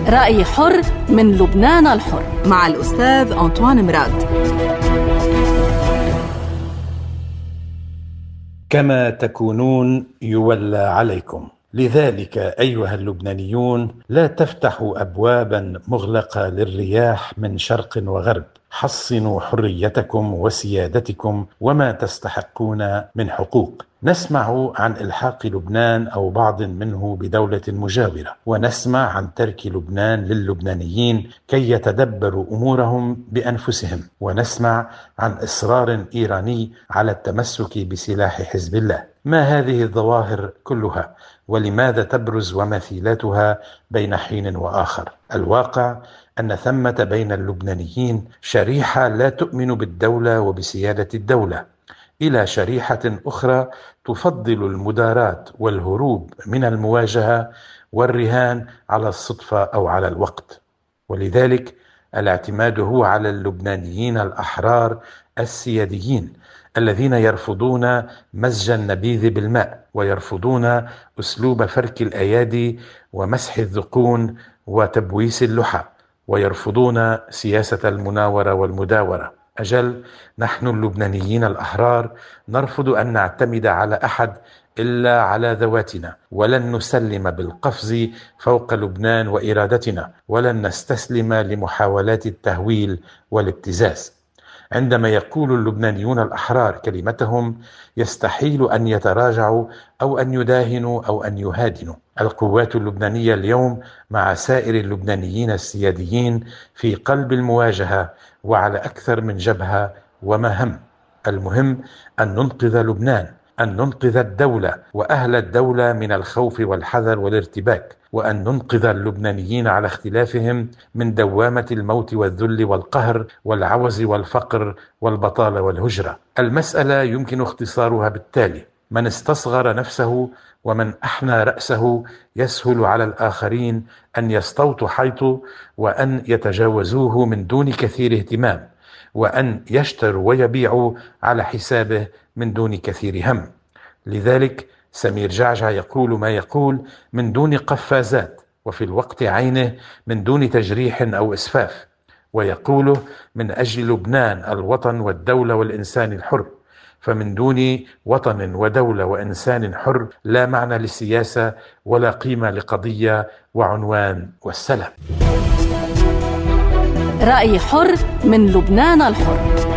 رأي حر من لبنان الحر مع الأستاذ أنطوان مراد. كما تكونون يولى عليكم، لذلك أيها اللبنانيون لا تفتحوا أبوابا مغلقة للرياح من شرق وغرب، حصنوا حريتكم وسيادتكم وما تستحقون من حقوق. نسمع عن إلحاق لبنان أو بعض منه بدولة مجاورة، ونسمع عن ترك لبنان للبنانيين كي يتدبروا أمورهم بأنفسهم، ونسمع عن إصرار إيراني على التمسك بسلاح حزب الله. ما هذه الظواهر كلها؟ ولماذا تبرز ومثيلاتها بين حين وآخر؟ الواقع أن ثمة بين اللبنانيين شريحة لا تؤمن بالدولة وبسيادة الدولة، إلى شريحة أخرى تفضل المداراة والهروب من المواجهة والرهان على الصدفة أو على الوقت. ولذلك الاعتماد هو على اللبنانيين الأحرار السياديين الذين يرفضون مزج النبيذ بالماء، ويرفضون أسلوب فرك الأيادي ومسح الذقون وتبويس اللحى، ويرفضون سياسة المناورة والمداورة. أجل، نحن اللبنانيين الأحرار نرفض أن نعتمد على أحد إلا على ذواتنا، ولن نسلم بالقفز فوق لبنان وإرادتنا، ولن نستسلم لمحاولات التهويل والابتزاز. عندما يقول اللبنانيون الأحرار كلمتهم يستحيل أن يتراجعوا أو أن يداهنوا أو أن يهادنوا. القوات اللبنانية اليوم مع سائر اللبنانيين السياديين في قلب المواجهة وعلى أكثر من جبهة ومهم. المهم أن ننقذ لبنان، أن ننقذ الدولة وأهل الدولة من الخوف والحذر والارتباك، وأن ننقذ اللبنانيين على اختلافهم من دوامة الموت والذل والقهر والعوز والفقر والبطالة والهجرة. المسألة يمكن اختصارها بالتالي: من استصغر نفسه ومن أحنى رأسه يسهل على الآخرين أن يستوطوا حيطه وأن يتجاوزوه من دون كثير اهتمام، وأن يشتروا ويبيعوا على حسابه من دون كثير هم. لذلك سمير جعجع يقول ما يقول من دون قفازات، وفي الوقت عينه من دون تجريح أو إسفاف، ويقوله من أجل لبنان الوطن والدولة والإنسان الحر. فمن دون وطن ودولة وإنسان حر لا معنى للسياسة ولا قيمة لقضية وعنوان والسلام. رأي حر من لبنان الحر.